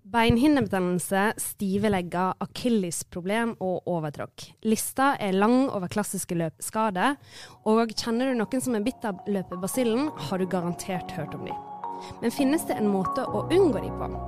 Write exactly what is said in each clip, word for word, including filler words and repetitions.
Beinhinnebetennelse, stive legger, akillisproblem og overtråkk. Lista er lang over klassiske løpeskader, og kjenner du noen som er bitt av løpebasillen, har du garantert hørt om dem. Men finnes det en måte å unngå dem på?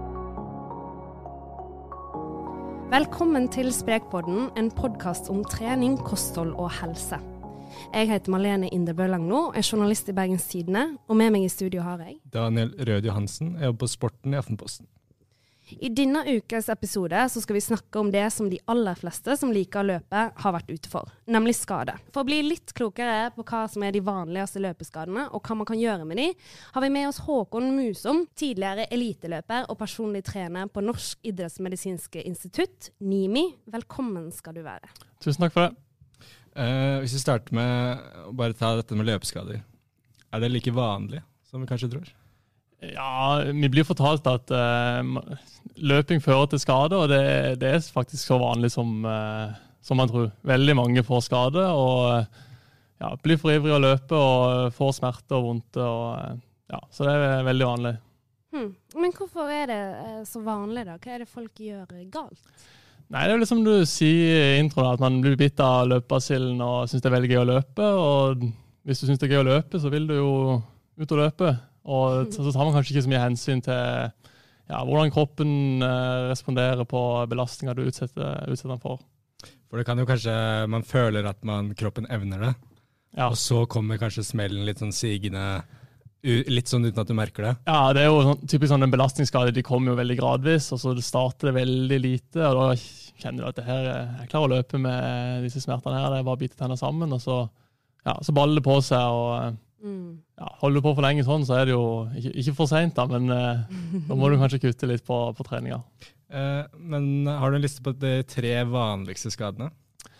Velkommen til Sprekpodden, en podcast om trening, kosthold og helse. Jeg heter Malene Inderbø Langno, er journalist i Bergens Tidende, og med meg i studio har jeg Daniel Rød Johansen, jeg jobber på Sporten i Aftenposten. I denne ukes episode så skal vi snakke om det som de aller fleste som liker å løpe har vært ute for, nemlig skade. For å bli litt klokere på hva som er de vanligste løpeskadene og hva man kan gjøre med de, har vi med oss Håkon Musom, tidligere eliteløper og personlig trener på Norsk Idrettsmedisinske Institutt, NIMI. Velkommen skal du være. Tusen takk for det. Uh, hvis vi starter med å bare ta dette med løpeskader, er det like vanlig som vi kanskje tror? Ja, vi blir fortalt at uh, løping fører til skade, og det, det er faktisk så vanlig som, uh, som man tror. Veldig mange får skade, og uh, ja, blir for ivrig å løpe, og får smerte og vondt, og, uh, ja, så det er veldig vanlig. Hmm. Men hvorfor er det uh, så vanlig da? Hva er det folk gjør galt? Nei, det er jo liksom du sier i introen, at man blir bitt av løpebasillen og synes det er veldig gøy å løpe, og hvis du synes det er gøy å løpe, så vil du jo ut og løpe. Og så tar man kanskje ikke så mye hensyn til ja, hvordan kroppen eh, responderer på belastninger du utsetter, utsetter den for. For det kan jo kanskje, man føler at man, kroppen evner det, ja. Og så kommer kanskje smellen litt sånn sigende, litt sånn uten at du merker det. Ja, det er jo sånn, typisk sånn en belastningsskade, de kommer jo veldig gradvis, og så starter det veldig lite, og da kjenner du at det her, jeg klarer å løpe med disse smertene her, det er bare å bite tenner sammen, og så, ja, så baller det på seg, og Mm. Ja, holder du på for lenge sånn, så er det jo ikke, ikke for sent da, men eh, da må du kanskje kutte litt på, på treninga. Eh, men har du en liste på de tre vanligste skadene?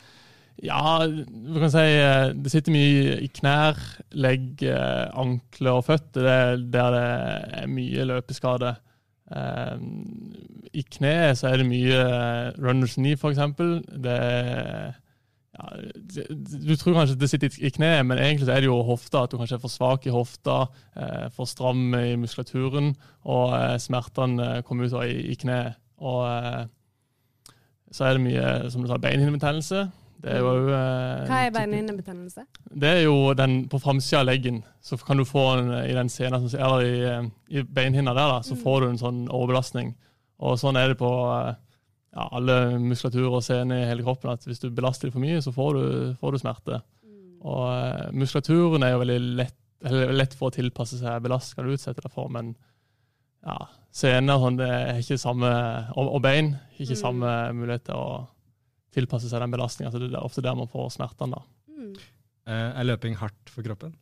Ja, du kan si det sitter mye i knær, legg, ankler og føtter, det er der det er mye løpeskade. Eh, I kne så er det mye runner's knee for eksempel, det er Ja, du tror kanskje det sitter i kne, men egentlig så er det jo hofta, at du kanskje er for svak i hofta, eh, for stram i muskulaturen, og eh, smertene kommer ut i, i kne. Og eh, så er det mye, som du sa, beinhinnebetennelse. Det er jo, eh, Hva er beinhinnebetennelse? Det er jo den på framsiden av leggen, så kan du få en, i den scenen, eller i, i beinhinna der, da, så får du en sånn overbelastning. Og sånn er det på eh, Ja, alle muskulaturer og sener i hele kroppen, at hvis du belaster det for mye, så får du, får du smerte. Mm. Og uh, muskulaturen er jo veldig lett, lett for å tilpasse seg belast, skal du utsette deg for, men ja, sener sånn, det er ikke samme, og, og bein, ikke mm. samme mulighet til å tilpasse seg den belastningen, så det er ofte der man får smertene da. Mm. Uh, er løping hardt for kroppen?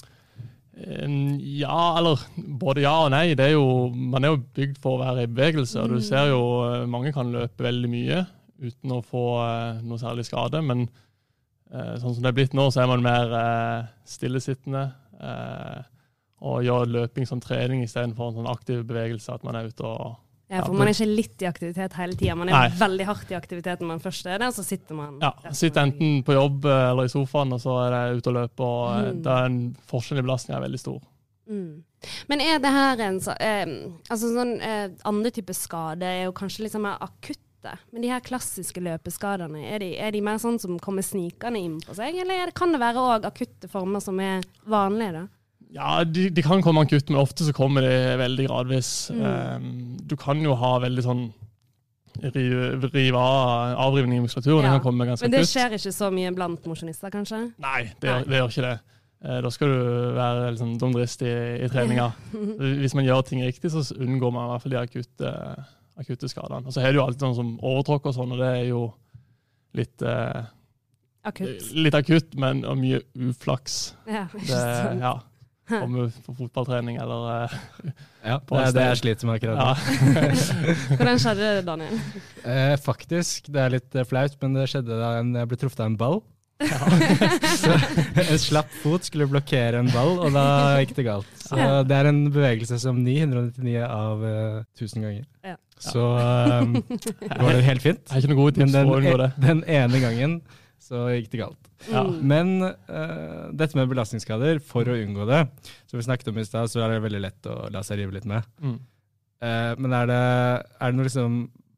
Ja, eller både ja og nei. Det er jo, man er jo bygd for å være i bevegelse, og du ser jo mange kan løpe veldig mye uten å få uh, noe særlig skade, men uh, sånn som det er blitt nå, så er man mer uh, stillesittende uh, og gjør løping som trening i stedet for en sånn aktiv bevegelse, at man er ute og Ja, for man er ikke litt i aktivitet hele tiden. Man er Nei. veldig hardt i aktiviteten når man først er der, så sitter man... Ja, sitter enten på jobb eller i sofaen, og så er det ute og løpe, og mm. da er en forskjell i belastningen er veldig stor. Mm. Men er det her en så, eh, altså sånn eh, andre typer skade er jo kanskje litt sånn mer akutte, men de her klassiske løpeskadene, er de, er de mer sånn som kommer snikende inn på seg, eller det, kan det være også akutte former som er vanlige da? Ja, de, de kan komme akutt, men ofte så kommer de veldig gradvis. Mm. Um, du kan jo ha veldig sånn rive, rive av, avrivning i muskulaturen. Ja. Den kan komme ganske akutt. Men det skjer ikke så mye blant mosjonister, kanskje? Nei, det, Nei. det gjør ikke det. Uh, da skal du være liksom dumdrist i, i treninga. Hvis man gjør ting riktig, så unngår man i hvert fall de akutte, akutte skadene. Og så er det jo alltid sånn som overtråkk og sånn, og det er jo litt... Uh, akutt. Litt akutt, men og mye uflaks. Ja, det, ja. Komme på fotballtrening, eller uh, ja, det er det jeg sliter med akkurat. Ja. Hvordan skjedde det, Daniel? Eh, faktisk, det er litt flaut, men det skjedde da jeg ble truffet av en ball. Ja. Så en slapp fot skulle blokkere en ball, og da gikk det galt. Så ja. Det er en bevegelse som ni hundre nittini av uh, tusen ganger. Ja. Så um, var det helt fint. Jeg har ikke noe gode tips for å unngå det. Den ene gangen så gikk det galt. Ja. Men uh, dette med belastningsskader, for å unngå det, som vi snakket om i sted, så er det veldig lett å la seg rive litt med. Mm. Eh, men er det, er det noe liksom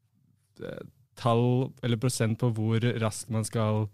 tall eller prosent på hvor raskt man skal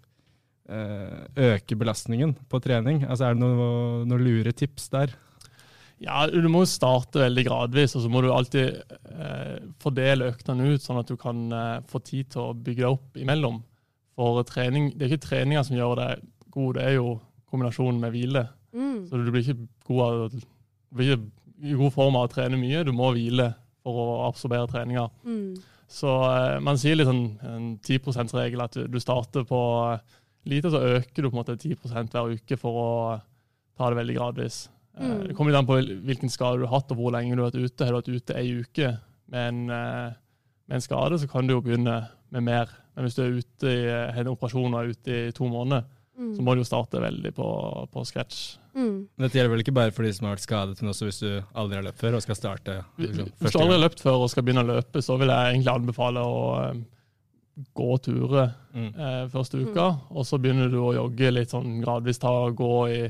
eh, øke belastningen på trening? Altså er det noen noe lure tips der? Ja, du må starte veldig gradvis, og så må du alltid eh, fordele øktene ut, sånn at du kan eh, få tid til å bygge deg opp imellom. For trening, det er ikke treninga som gjør deg god, det er jo kombinasjonen med hvile. Mm. Så du blir ikke god av, du blir ikke i god form av å trene mye, du må hvile for å absorbere treninga. Mm. Så eh, man sier litt sånn en ti prosent-regel, at du, du starter på lite, så øker du på en måte ti prosent hver uke for å ta det veldig gradvis. Mm. Det kommer litt an på hvilken skade du har hatt, og hvor lenge du har vært ute. Har du vært ute en uke med en, med en skade, så kan du jo begynne med mer. Men hvis du er ute i en operasjon og er ute i to måneder, mm. så må du jo starte veldig på, på scratch. Mm. Dette gjelder vel ikke bare for de som har vært skadet, men også hvis du aldri har løpt før og skal starte? Liksom, hvis du aldri har løpt før og skal begynne å løpe, så vil jeg egentlig anbefale å um, gå turer mm. eh, første uka, mm. og så begynner du å jogge litt sånn gradvis, ta og gå i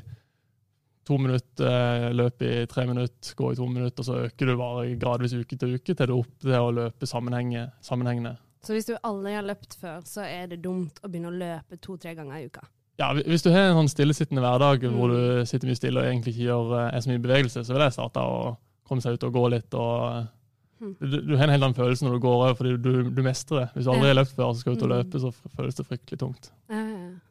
to minutter, løpe i tre minutter, gå i to minutter, og så øker du bare gradvis uke til uke til du er opp til å løpe sammenhengende. Så hvis du aldri har løpt før, så er det dumt å begynne å løpe to-tre ganger i uka? Ja, hvis du har en sånn stillesittende hverdag mm. hvor du sitter mye stille og egentlig ikke gjør er så mye bevegelse, så vil jeg starte å komme seg ut og gå litt. Og mm. du, du har en helt annen følelse når du går over, fordi du, du mestrer det. Hvis du aldri har løpt før og skal ut og løpe, så føles det fryktelig tungt. Ja,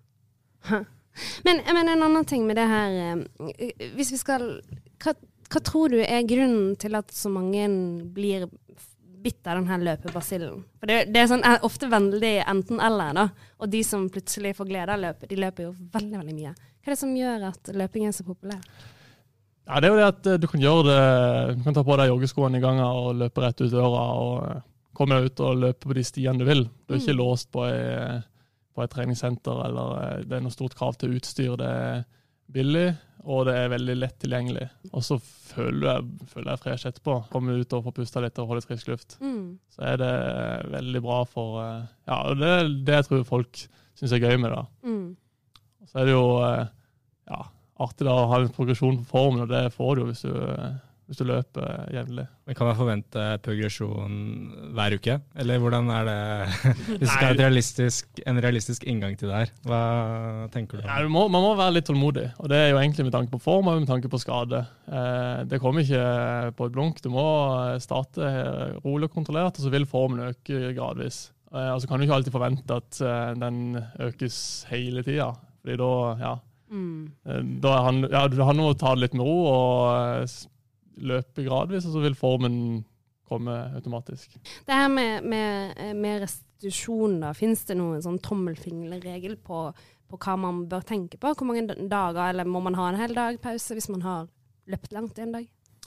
ja. Men, men en annen ting med det her, hvis vi skal, hva, hva tror du er grunnen til at så mange blir bitt av denne løpebasillen? For det, det er sånn, er ofte veldig enten eller da, og de som plutselig får glede av løpet, de løper jo veldig, veldig mye. Hva er det som gjør at løping er så populær? Ja, det er jo det at du kan gjøre det, du kan ta på deg joggeskoene i gangen og løpe rett ut døra og komme ut og løpe på de stiene du vil. Du er ikke mm. låst på en på et treningssenter, eller det er noe stort krav til utstyr. Det er billig, og det er veldig lett tilgjengelig. Og så føler jeg, føler jeg fresh etterpå. Komme ut og få puste litt og holde frisk luft. Mm. Så er det veldig bra for... Ja, og det er det jeg tror folk synes er gøy med det. Mm. Så er det jo ja, artig da å ha en progresjon på formen, og det får du jo hvis du, hvis du løper jevnlig. Men kan man forvente progresjon hver uke? Eller hvordan er det, hvis det er et realistisk, en realistisk inngang til det her? Hva tenker du om? Ja, du må, man må være litt tålmodig, og det er jo egentlig med tanke på form og med tanke på skade. Eh, det kommer ikke på et blunk. Du må starte rolig og kontrollert, og så vil formen øke gradvis. Eh, og så kan du ikke alltid forvente at eh, den økes hele tiden, fordi da, ja, mm. eh, da han, ja, det handler om å ta det litt med ro, og løpe gradvis, og så vil formen komme automatisk. Det her med, med, med restitusjon, da, finnes det noen sånn tommelfingerregel på, på hva man bør tenke på? Hvor mange dager, eller må man ha en hel dag pause hvis man har løpt langt i en dag?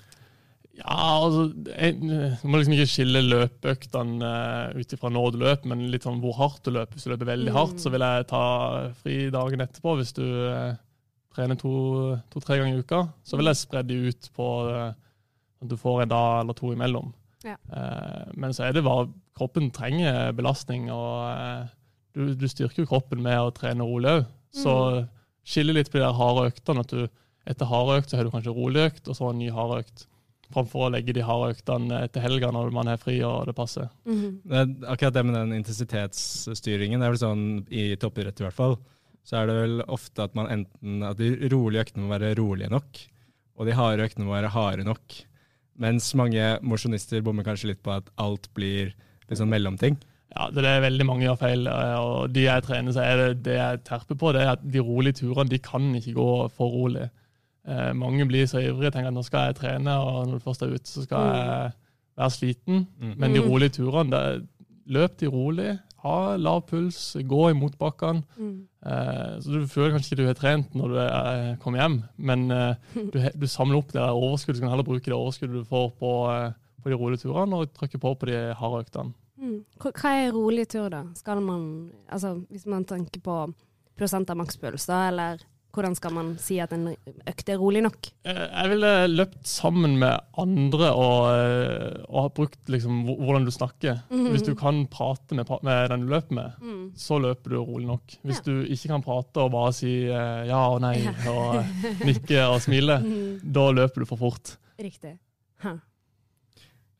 Ja, altså, jeg, du må liksom ikke skille løpeøktene uh, ut ifra når du løper, men litt sånn hvor hardt du løper. Hvis du løper veldig mm. hardt, så vil jeg ta fri dagen etterpå. Hvis du uh, trener to-tre to, ganger i uka, så vil jeg spre de ut på uh, at du får en dag eller to imellom. Ja. Uh, men så er det bare, kroppen trenger belastning, og uh, du, du styrker kroppen med å trene rolig også. Så mm. skille litt på de der harde øktene, at du etter harde økt så har du kanskje rolig økt, og så en ny harde økt, framfor å legge de harde øktene etter helga når man er fri og det passer. Mm-hmm. Det er akkurat det med den intensitetsstyringen, det er vel sånn i toppidrett i hvert fall, så er det vel ofte at man enten, at de rolige øktene må være rolige nok, og de harde øktene må være harde nok. Mens mange mosjonister bommer kanskje litt på at alt blir litt sånn mellomting. Ja, det er veldig mange gjør feil, og de jeg trener, så er det det jeg terper på, det er at de rolige turene, de kan ikke gå for rolig. Eh, mange blir så ivrige, tenker at nå skal jeg trene, og når du først er ute, så skal jeg være sliten. Mm. Men de rolige turene, det, løp de rolig, ha lav puls, gå i motbakkene. Mm. Eh, så du føler kanskje ikke du har trent når du er, kommer hjem, men eh, du, du samler opp det overskuddet, så kan du heller bruke det overskuddet du får på, på de rolige turene, og trykke på på de harde øktene. Mm. Hva er rolig tur da? Skal man, altså hvis man tenker på prosent av makspuls da, eller hvordan skal man si at en økt er rolig nok? Jeg ville løpt sammen med andre og, og ha brukt liksom hvordan du snakker. Mm-hmm. Hvis du kan prate med, med den du løper med, mm. så løper du rolig nok. Hvis ja. du ikke kan prate og bare si ja og nei og nikke og smile, mm. da løper du for fort. Riktig. Huh.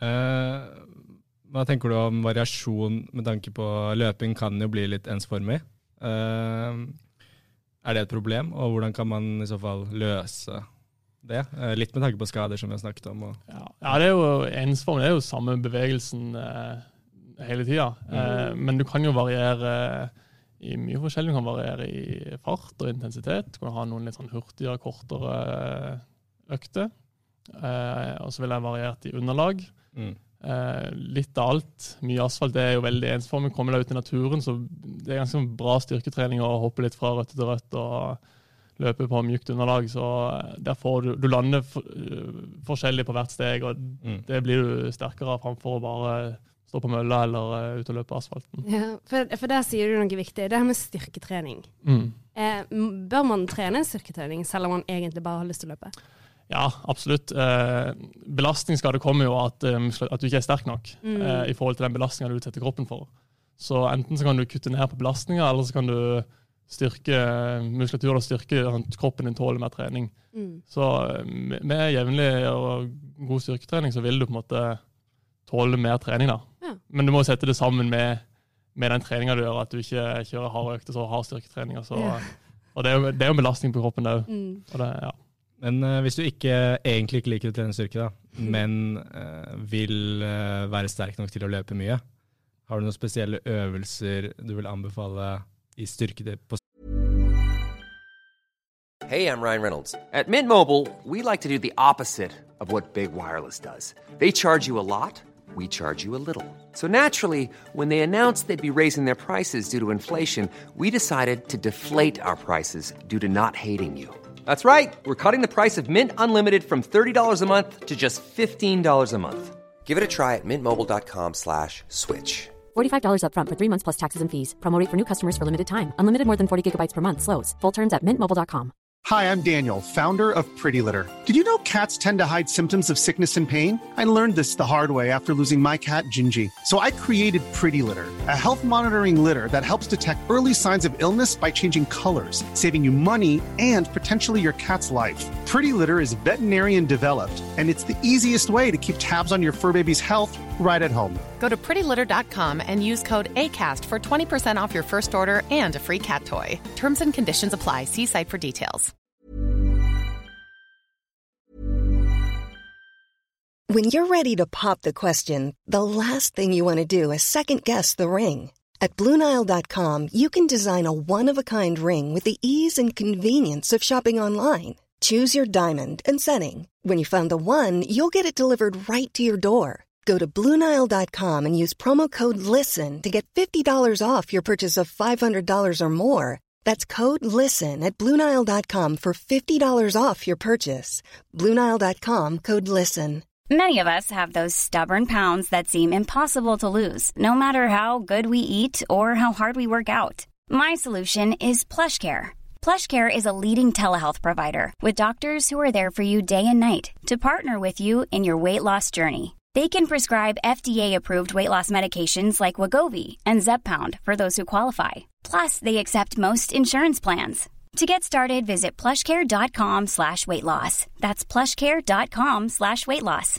Uh, hva tenker du om variasjon med tanke på løping kan jo bli litt ensformig? Uh, er det et problem, og hvordan kan man i så fall løse det? Uh, litt med tanke på skader som vi har snakket om. Og... Ja, ja, det er jo ensformig, det er jo samme bevegelsen uh, hele tiden. Mm. Uh, men du kan jo variere i mye forskjellig. Du kan variere i fart og intensitet. Du kan ha noen litt sånn hurtigere, kortere økter. Uh, og så vil jeg variert i underlag. Mm. Uh, litt av alt. Mye asfalt det er jo veldig ensformig. Kommer deg ut i naturen, så det er ganske bra styrketrening å hoppe litt fra rødt til rødt og løpe på mykt underlag. Så der får du, du lander for, uh, forskjellig på hvert steg, og mm. det blir du sterkere framfor å bare stå på mølla eller uh, ut og løpe asfalten. Ja, for, for der sier du noe viktig. Det her med styrketrening. Mm. Eh, bør man trene styrketrening selv om man egentlig bare har lyst til å løpe? Ja, absolutt. Eh, belastningsskade kommer jo at, um, at du ikke er sterk nok mm. eh, i forhold til den belastningen du utsetter kroppen for. Så enten så kan du kutte ned på belastninger, eller så kan du styrke muskulatur og styrke kroppen din tåler mer trening. Mm. Så med, med jevnlig og god styrketrening så vil du på en måte tåle mer trening da. Ja. Men du må sette det sammen med, med den treningen du gjør, at du ikke kjører harde økter, så har styrketrening. Så, ja. Og det er, jo, det er jo en belastning på kroppen der. Mm. Og det, ja. Men uh, hvis du ikke, egentlig ikke liker å trene styrke, da, mm. men uh, vil uh, være sterk nok til å løpe mye, har du noen spesielle øvelser du vil anbefale i styrke på? Hey, I'm Ryan Reynolds. At Mint Mobile, we like to do the opposite of what Big Wireless does. They charge you a lot. We charge you a little. So naturally, when they announced they'd be raising their prices due to inflation, we decided to deflate our prices due to not hating you. That's right. We're cutting the price of Mint Unlimited from thirty dollars a month to just fifteen dollars a month. Give it a try at mintmobile.com slash switch. forty-five dollars up front for three months plus taxes and fees. Promo rate for new customers for limited time. Unlimited more than forty gigabytes per month. Slows full terms at mint mobile dot com. Hi, I'm Daniel, founder of Pretty Litter. Did you know cats tend to hide symptoms of sickness and pain? I learned this the hard way after losing my cat, Gingy. So I created Pretty Litter, a health monitoring litter that helps detect early signs of illness by changing colors, saving you money and potentially your cat's life. Pretty Litter is veterinarian developed, and it's the easiest way to keep tabs on your fur baby's health right at home. Go to pretty litter dot com and use code ACAST for twenty percent off your first order and a free cat toy. Terms and conditions apply. See site for details. When you're ready to pop the question, the last thing you want to do is second-guess the ring. At Blue Nile dot com, you can design a one-of-a-kind ring with the ease and convenience of shopping online. Choose your diamond and setting. When you find the one, you'll get it delivered right to your door. Go to Blue Nile dot com and use promo code LISTEN to get fifty dollars off your purchase of five hundred dollars or more. That's code LISTEN at Blue Nile dot com for fifty dollars off your purchase. Blue Nile dot com, code LISTEN. Many of us have those stubborn pounds that seem impossible to lose, no matter how good we eat or how hard we work out. My solution is PlushCare. PlushCare is a leading telehealth provider with doctors who are there for you day and night to partner with you in your weight loss journey. They can prescribe F D A-approved weight loss medications like Wegovy and Zepbound for those who qualify. Plus, they accept most insurance plans. To get started, visit plushcare.com slash weight loss. That's plushcare.com slash weight loss.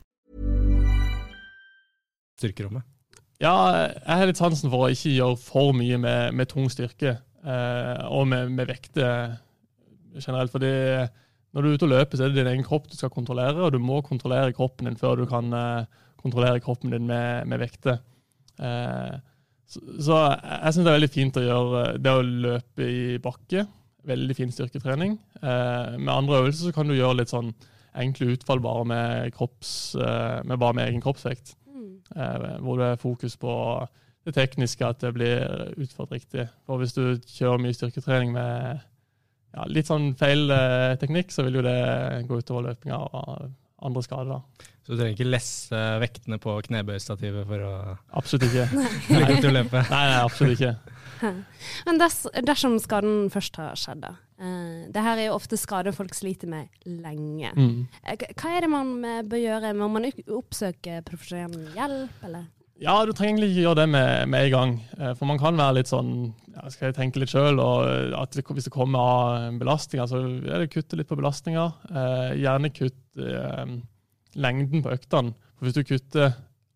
Styrkerommet? Ja, jeg har litt sansen for å ikke gjøre for mye med, med tung styrke eh, og med, med vekte generelt. Fordi når du er ute og løper, så er det din egen kropp du skal kontrollere, og du må kontrollere kroppen din før du kan eh, kontrollere kroppen din med, med vekte. Eh, så, så jeg synes det er veldig fint å gjøre det å løpe i bakke. Veldig fin styrketrening. Eh, med andre øvelser så kan du gjøre litt sånn enkle utfall bare med, kropps, eh, med, bare med egen kroppsvekt. Mm. Eh, hvor det er fokus på det tekniske, at det blir utført riktig. For hvis du kjører mye styrketrening med ja, litt sånn feil eh, teknikk, så vil jo det gå utover løpinga og andre skader. Da. Så du trenger ikke lesse vektene på knebøystativet for å... Absolutt ikke. Lykke til å løpe. Nei, nei, absolutt ikke. Men ders, dersom skaden først har skjedd, da. Uh, det her er jo ofte skader folk sliter med lenge. Mm. Uh, hva er det man bør gjøre? Må man oppsøke profesjonell hjelp, eller? Ja, du trenger egentlig ikke gjøre det med, med en gang. Uh, for man kan være litt sånn, ja, skal jeg tenke litt selv, og at det, hvis det kommer av belastninger, så er det kutte litt på belastninger. Uh, gjerne kutt uh, lengden på øktene. For hvis du kutter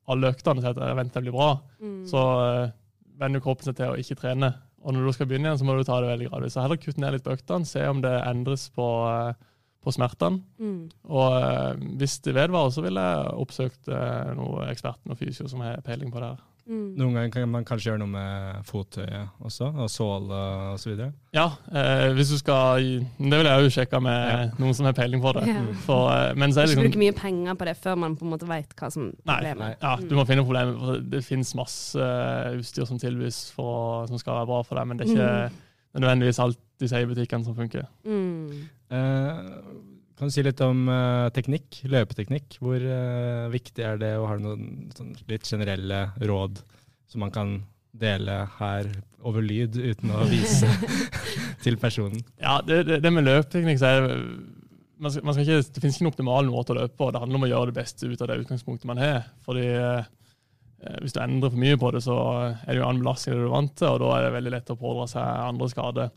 alle øktene, så jeg venter det blir bra, mm. så uh, venner kroppen seg til å ikke trene. Og når du skal begynne igjen, så må du ta det veldig gradvis. Så heller kutte ned litt på øktene, se om det endres på, på smertene. Mm. Og uh, hvis det vedvarer, så vil jeg oppsøke uh, noen eksperter og fysio som har peiling på det her. Mm. Noen ganger kan man kanskje gjøre noe med fottøyet også, og såle og så videre? Ja, eh, hvis du skal, det vil jeg jo sjekke med ja. noen som har peiling på det. Ja. For, eh, men så er det liksom, ikke bruke mye penger på det før man på en måte vet hva som er problemet. Nei, ja, du må finne problemet, for det finnes masse utstyr som tilbys for, som skal være bra for deg, men det er ikke mm. nødvendigvis alt de sier i butikken som funker. Mm. Eh, Kan du si litt om uh, teknikk, løpeteknikk? Hvor uh, viktig er det, og har du noen sånn, litt generelle råd som man kan dele her over lyd uten å vise til personen? Ja, det, det, det med løpeteknikk, så er det, man skal, man skal ikke, det finnes ikke en optimal måte å løpe på. Det handler om å gjøre det beste ut av det utgangspunktet man har. Fordi uh, hvis du endrer for mye på det, så er det jo annen belastning det du er vant til, og da er det veldig lett å pådra seg andre skader.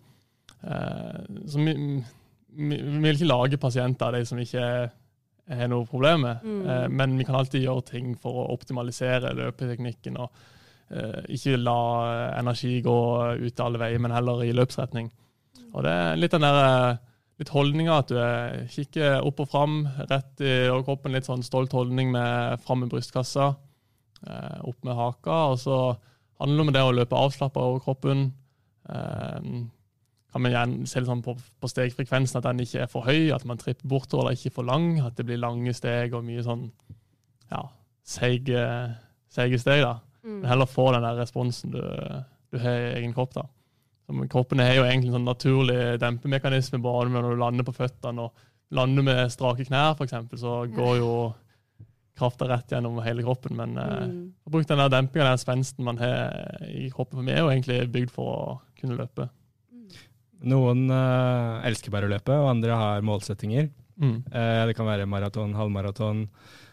Uh, så my, Vi vil ikke lage pasienter av de som ikke har noe problem med, mm. eh, men vi kan alltid gjøre ting for å optimalisere løpeteknikken og eh, ikke la energi gå ut alle veier, men heller i løpsretning. Og det er litt den der litt holdningen at du er, kikker opp og frem, rett i kroppen, litt sånn stolt holdning med frem med brystkassa, eh, opp med haka, og så handler det om det å løpe avslappet over kroppen. Eh, kan man gjerne se litt sånn på, på stegfrekvensen at den ikke er for høy, at man tripper bortover eller ikke for lang, at det blir lange steg og mye sånn, ja, seige, seige steg da. Mm. Men heller få den der responsen du, du har i egen kropp da. Så kroppen har jo egentlig en sånn naturlig dempemekanisme, bare når du lander på føttene og lander med strake knær for eksempel, så går jo kraften rett gjennom hele kroppen, men mm. eh, å bruke den der dempingen, den spensten man har i kroppen, for meg er jo egentlig bygd for å kunne løpe. Noen uh, elsker bare å løpe, og andre har målsettinger. Mm. Uh, det kan være maraton, halvmaraton.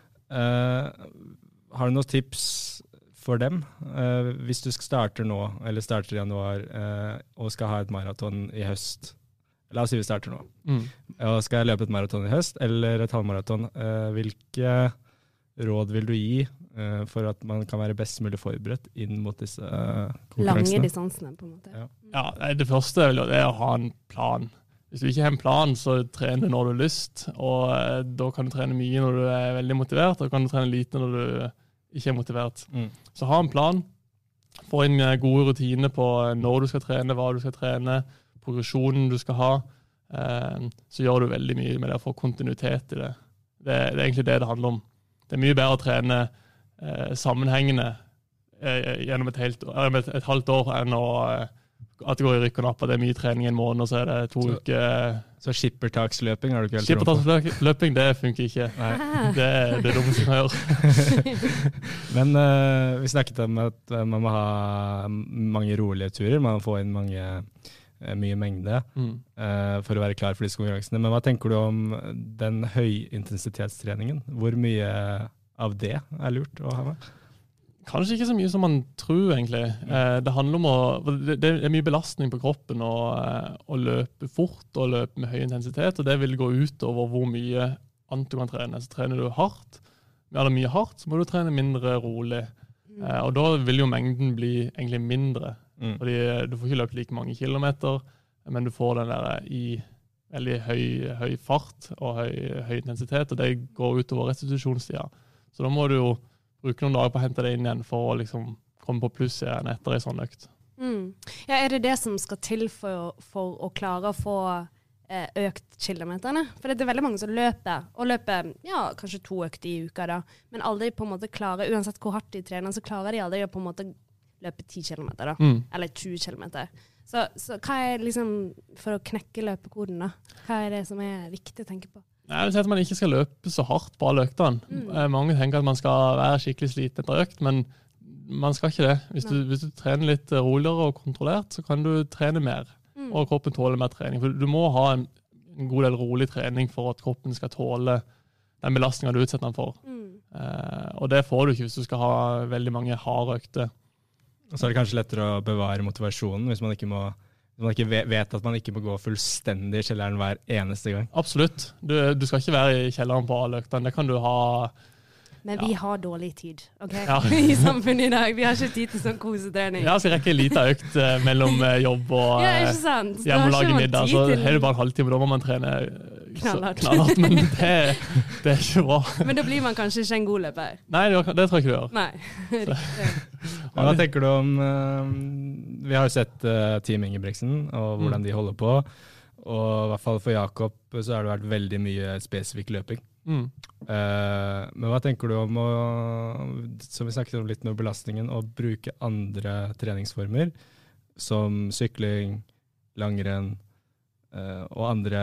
Uh, har du noen tips for dem? Uh, hvis du starter nå, eller starter i januar, uh, og skal ha et maraton i høst. La oss si vi starter nå. Mm. Og skal jeg løpe et maraton i høst, eller et halvmaraton. Uh, hvilke råd vil du gi uh, for at man kan være best mulig forberedt inn mot disse uh, konkurransene? Lange distansene, på en måte. Ja. Ja, det første er å ha en plan. Hvis du ikke har en plan, så trener du når du har lyst, og eh, da kan du trene mye når du er veldig motivert, og kan du trene lite når du ikke er motivert. Mm. Så ha en plan, få inn gode rutiner på når du skal trene, hva du skal trene, progresjonen du skal ha, eh, så gjør du veldig mye med det å få kontinuitet i det. Det, det er egentlig det det handler om. Det er mye bedre å trene eh, sammenhengende eh, gjennom et, helt, et, et halvt år enn å eh, at det går i rykk og napp, at det er mye trening en måned, og så er det to så, uker. Så skippertaksløping har du ikke helt Skippertaksløping, det funker ikke. Nei. Det er det dummeste man gjør. Men uh, vi snakket om at uh, man må ha mange rolige turer, man må få inn mange, uh, mye mengde mm. uh, for å være klar for disse konkurransene. Men hva tenker du om den høyintensitetstreningen? Hvor mye av det er lurt å ha med? Kanskje ikke så mye som man tror, egentlig. Eh, det handler om å, det, det er mye belastning på kroppen å, å løpe fort og løpe med høy intensitet, og det vil gå ut over hvor mye annet du kan trene. Så trener du hardt, eller mye hardt, så må du trene mindre rolig. Eh, og da vil jo mengden bli egentlig mindre. Mm. Fordi du får ikke løpt like mange kilometer, men du får den der i veldig høy, høy fart og høy, høy intensitet, og det går ut over restitusjonstida. Så da må du jo bruke noen dager på å hente det inn igjen for å liksom komme på pluss igjen etter en sånn økt. Mm. Ja, er det det som skal til for, for å klare å få eh, økt kilometerne? For det er veldig mange som løper, og løper ja, kanskje to økter i uka da, men aldri på en måte klarer, uansett hvor hardt de trener, så klarer de aldri å på en måte løpe ti kilometer da, mm. eller tjue kilometer. Så, så hva er liksom, for å knekke løpekoden da? Hva er det som er viktig å tenke på? Jeg vil si at man ikke skal løpe så hardt på alle øktene. Mm. Mange tenker at man skal være skikkelig sliten etter økt, men man skal ikke det. Hvis du, hvis du trener litt roligere og kontrollert, så kan du trene mer, mm. og kroppen tåler mer trening. For du må ha en, en god del rolig trening for at kroppen skal tåle den belastningen du utsetter den for. Mm. Eh, og det får du ikke hvis du skal ha veldig mange harde økter. Og så er det kanskje lettere å bevare motivasjonen hvis man ikke må man ikke vet at man ikke må gå fullstendig i kjelleren hver eneste gang. Absolutt. Du, du skal ikke være i kjelleren på alle øktene. Det kan du ha Men vi har dårlig tid, ok? Ja. I samfunnet i dag. Vi har ikke tid til sånn kosetrening. Ja, så jeg rekker en liten økt uh, mellom uh, jobb og ja, ikke sant? uh, hjem og lage middag. Så til... er det bare en halvtime, da må man trene knallhardt. knallhardt men det, det er ikke bra. Men da blir man kanskje ikke en god løper. Nei, det, det tror jeg ikke du gjør. Nei. Hva tenker du om, uh, vi har jo sett uh, Team Ingebrigtsen og hvordan mm. de holder på, og i hvert fall for Jakob så har det vært veldig mye spesifikk løping. Mm. Uh, men hva tenker du om å, som vi snakket om litt med belastningen, å bruke andre treningsformer, som sykling, langrenn uh, og andre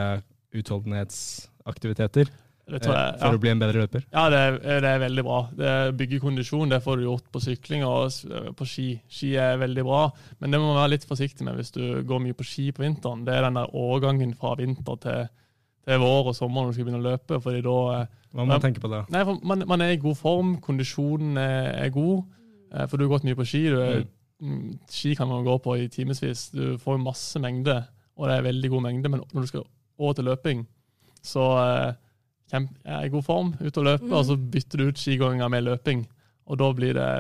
utholdenhetsaktiviteter? Det tror jeg, for ja. å bli en bedre løper? Ja, det er, det er veldig bra. Det bygger kondisjon, det får du gjort på sykling og på ski. Ski er veldig bra, men det må man være litt forsiktig med hvis du går mye på ski på vinteren. Det er den der overgangen fra vinter til, til vår og sommer når du skal begynne å løpe. Fordi da, Hva må man tenke på da? Nei, man, man er i god form, kondisjonen er, er god, for du har gått mye på ski. Du er, mm. Ski kan man gå på i timesvis. Du får masse mengde, og det er veldig god mengde, men når du skal over til løping, så jeg er i god form, ut og løpe, mm. og så bytter du ut skigåinger med løping. Og da blir det,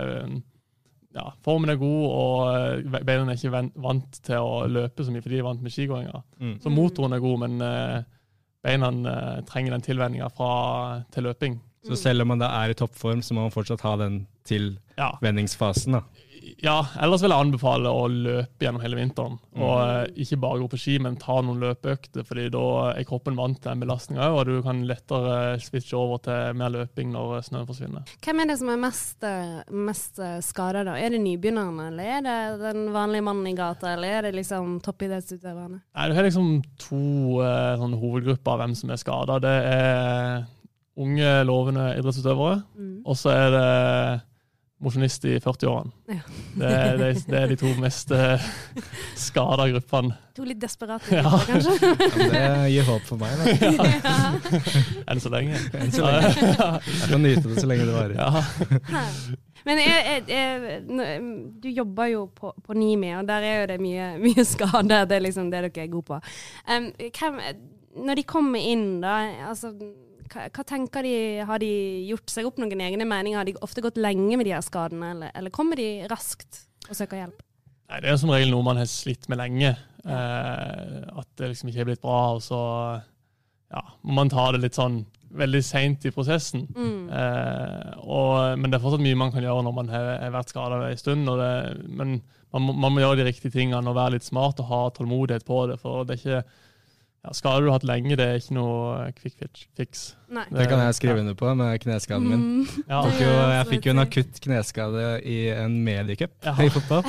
ja, formen er god, og beina er ikke vant til å løpe så mye, fordi de er vant med skigåinger. Mm. Så motoren er god, men beina trenger den tilvenningen fra, til løping. Så selv om man da er i toppform, så må man fortsatt ha den tilvenningsfasen da? Ja, ellers vil jeg anbefale å løpe gjennom hele vinteren, mm. og uh, ikke bare gå på ski, men ta noen løpeøkter, fordi da er kroppen vant til en belastning også, og du kan lettere switche over til mer løping når snøen forsvinner. Hvem er det som er mest, mest skadet da? Er det nybegynnerne, eller er det den vanlige mannen i gata, eller er det liksom toppidrettsutøverne? Nei, du har liksom to uh, sånne hovedgrupper av hvem som er skadet. Det er unge, lovende idrettsutøvere, mm. og så er det mosjonist i førti-årene. Ja. det, det, det er de to mest uh, skada gruppene. To litt desperate grupper, ja. kanskje? Ja, det gir håp for meg. Da. Ja. Enn så lenge. Enn så lenge. Jeg kan nyte det så lenge det varer. Ja. Men jeg, jeg, jeg, du jobber jo på, på Nimi, og der er jo det mye, mye skade. Det er liksom det dere er gode på. Um, hvem, når de kommer inn da, altså... Hva, hva tenker de, har de gjort seg opp noen egne meninger? Har de ofte gått lenge med de her skadene, eller, eller kommer de raskt og søker hjelp? Nei, det er som regel noe man har slitt med lenge. Eh, at det liksom ikke er blitt bra, og så ja, må man ta det litt sånn veldig sent i prosessen. Mm. Eh, og, men det er fortsatt mye man kan gjøre når man har, har vært skadet en stund. Og det, men man må, man må gjøre de riktige tingene og være litt smart og ha tålmodighet på det, for det er ikke... Ja, skader du har hatt lenge, det er ikke noe quick fix. Nei. Det kan jeg skrive under på med kneskaden min. Mm. Ja. Jeg, fikk jo, jeg fikk jo en akutt kneskade i en mediecup ja. i fotball.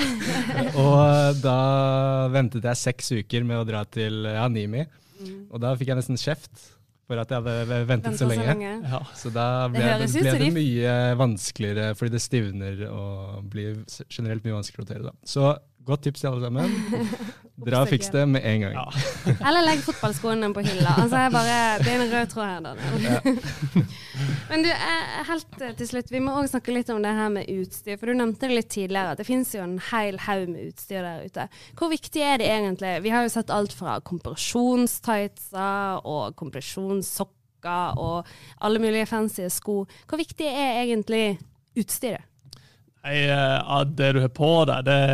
Og da ventet jeg seks uker med å dra til ja, Nimi. Mm. Og da fikk jeg nesten kjeft for at jeg hadde ventet så lenge. Så, lenge. Ja. Så da ble det, det, ble det mye vanskeligere, fordi det stivner og blir generelt mye vanskeligere å håndtere. Da. Så godt tips til alle sammen. Dra og fiks det med en gang. Ja. Eller legg fotballskoene på hylla. Altså, jeg bare, det er en rød tråd her. Ja. Men du, helt til slutt, vi må også snakke litt om det her med utstyr, for du nevnte det litt tidligere, at det finnes jo en hel haug med utstyr der ute. Hvor viktig er det egentlig? Vi har jo sett alt fra kompresjonstightser og kompresjonssokker og alle mulige fancy sko. Hvor viktig er egentlig utstyret? Nei, uh, det du har på deg, det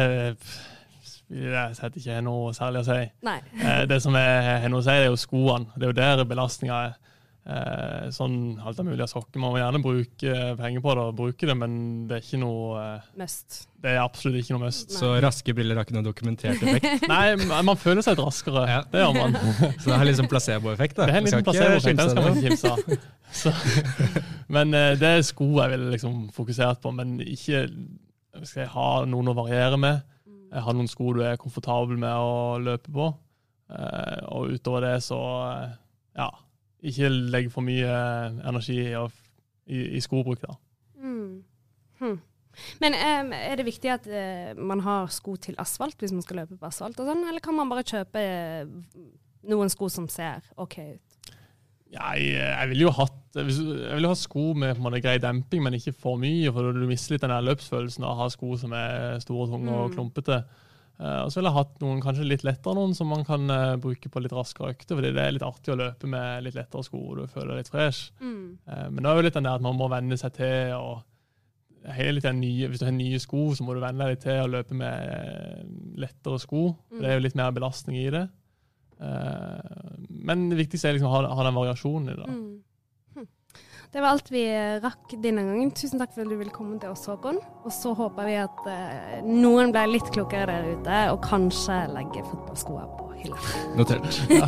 jeg setter ikke noe særlig å si. Nei. uh, det som er noe å si, det er jo skoene. Det er jo der belastningen er. Uh, sånn alt er mulig av sokker. Man må gjerne bruke penger på det og bruke det, men det er ikke noe... Uh, must. Det er absolutt ikke noe must. Så raske briller har ikke noe dokumentert effekt? Nei, man føler seg raskere. Ja. Det gjør man. Så det har liksom placebo-effekt da? Det er en liten placebo-effekt, den skal man ikke kimse av. Så, men uh, det er sko jeg vil liksom fokusert på, men ikke skal jeg ha noen å variere med. Jeg har noen sko du er komfortabel med å løpe på, uh, og utover det så uh, ja, ikke legg for mye energi i, i, i skobruk da. Mm. Hm. Men um, er det viktig at uh, man har sko til asfalt hvis man skal løpe på asfalt og sånn, eller kan man bare kjøpe noen sko som ser ok ut? Ja, jeg, jeg vil jo hatt, jeg vil jo ha sko med på en måte grei demping, men ikke for mye, for du mister litt den der løpsfølelsen av å ha sko som er store, tunge og klumpete. Uh, og så ville jeg hatt noen kanskje litt lettere noen som man kan uh, bruke på litt raskere økter, fordi det er litt artig å løpe med litt lettere sko, og du føler deg litt fresh. Mm. Uh, men det er jo litt den der at man må venne seg til, og litt nye, hvis du har nye sko, så må du venne deg til å løpe med uh, lettere sko. Mm. Det er jo litt mer belastning i det. Uh, men det viktigste er liksom å ha, ha den variasjonen i det. Mm. Det var alt vi rakk denne gangen. Tusen takk for at du ville komme til oss, Håkon. Og så håper vi at uh, noen ble litt klokere der ute, og kanskje legge fotballskoene på hylla. Notert. Ja.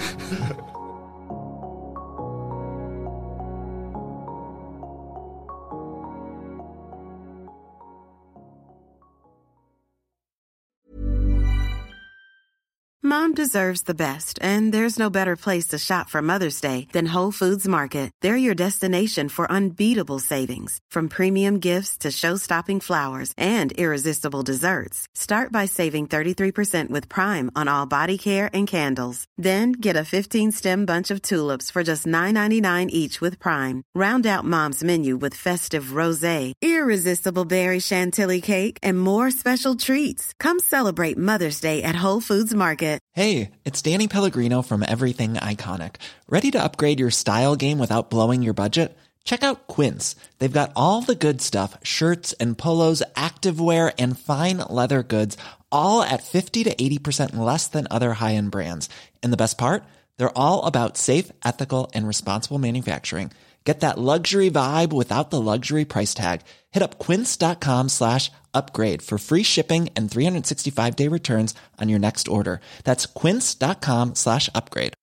Mom deserves the best, and there's no better place to shop for Mother's Day than Whole Foods Market. They're your destination for unbeatable savings, from premium gifts to show-stopping flowers and irresistible desserts. Start by saving thirty-three percent with Prime on all body care and candles. Then get a fifteen-stem bunch of tulips for just nine ninety-nine each with Prime. Round out Mom's menu with festive rosé, irresistible berry chantilly cake, and more special treats. Come celebrate Mother's Day at Whole Foods Market. Hey, it's Danny Pellegrino from Everything Iconic. Ready to upgrade your style game without blowing your budget? Check out Quince. They've got all the good stuff, shirts and polos, activewear, and fine leather goods, all at fifty to eighty percent less than other high-end brands. And the best part? They're all about safe, ethical, and responsible manufacturing. Get that luxury vibe without the luxury price tag. Hit up quince.com slash upgrade for free shipping and three sixty-five day returns on your next order. That's quince.com slash upgrade.